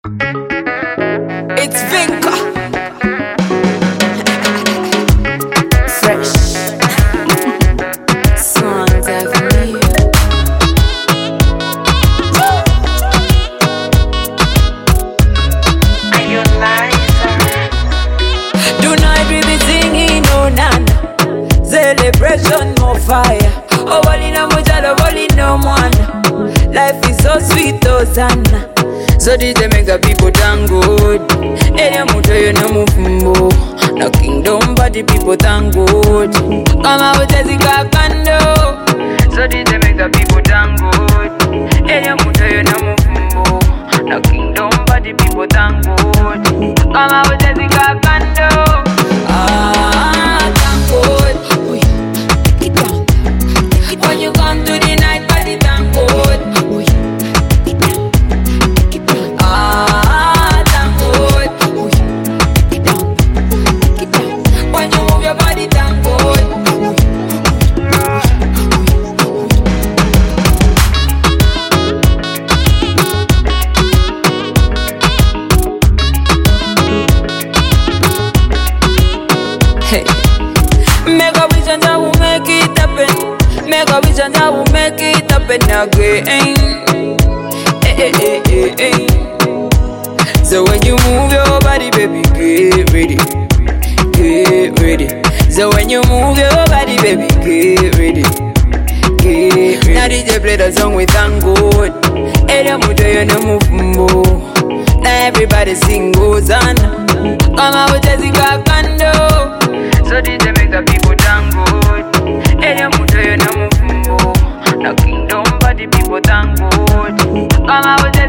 It's Vinka. Fresh songs Avenue. Tonight we be singing oh nana, celebration more fire. Oh walina mujalo walina mwana. Life is so sweet oh sana. So DJ make the people thank God. Enya muto yo no mufumbo. No kingdom but the people thank God. Kama utezi kakando. So DJ make the people thank God. Enya muto yo no mufumbo. No kingdom but the people thank God. Kama utezi kakando. Thank God. Take it down. When you come to the night party, thank God. Hey. Make a wish and I will make it happen. Make a wish and I will make it happen again. Hey, hey, hey, hey. So when you move your body, baby, get ready. Get ready. So when you move your body, baby, get ready. Get ready. Now DJ play the song with thank God. Ere muto yo no mufumbo. Now everybody sing goes on. Kama utezi kakando. So DJ make the people thank God. Enya muto yo no mufumbo. No kingdom but the people thank God. Kama